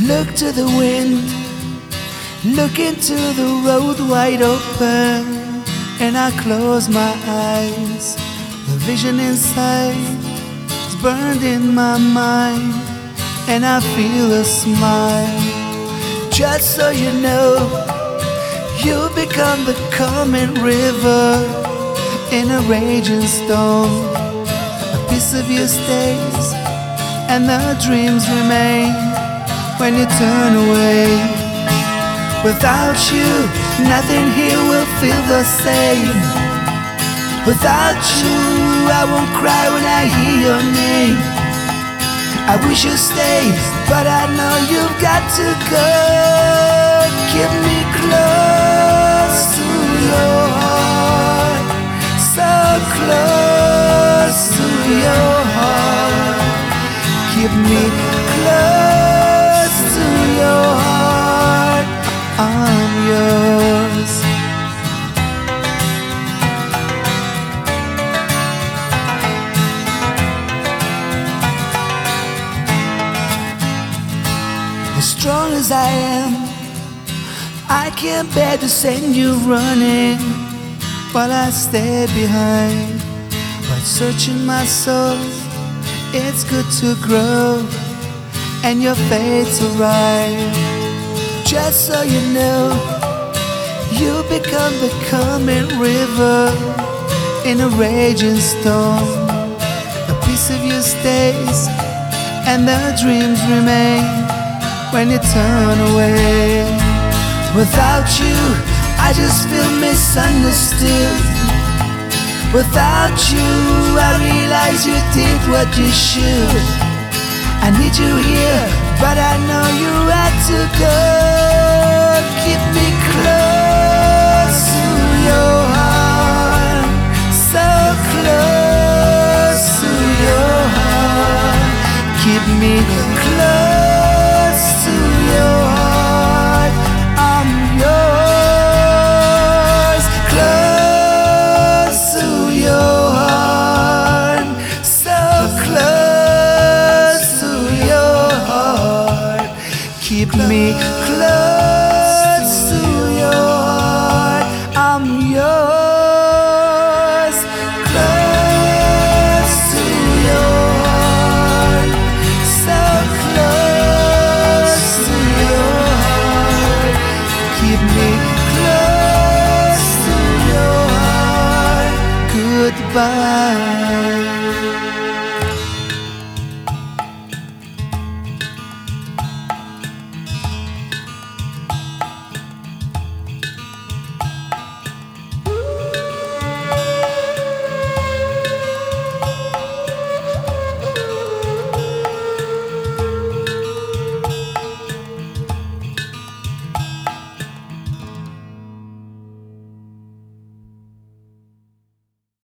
Look to the wind, look into the road wide open, and I close my eyes. The vision inside is burned in my mind, and I feel a smile. Just so you know, you become the coming river in a raging storm. A piece of you stays, and the dreams remain when you turn away. Without you, nothing here will feel the same. Without you, I won't cry when I hear your name. I wish you stayed, but I know you've got to go. Keep me close to your heart, so close to your heart. Keep me close to your heart, I'm yours. As strong as I am, I can't bear to send you running while I stay behind. But searching my soul, it's good to grow, and your fate's arrive. Just so you know, you become the coming river in a raging storm. A piece of you stays, and the dreams remain when you turn away. Without you, I just feel misunderstood. Without you, I realize you did what you should. I need you here, but I know you had to go. Keep me close to your heart, so close to your heart. Keep me close to your heart, I'm yours. Close to your heart, so close to your heart. Keep me close to your heart, I'm yours. Close to your heart, so close to your heart. Keep me close to your heart. Goodbye.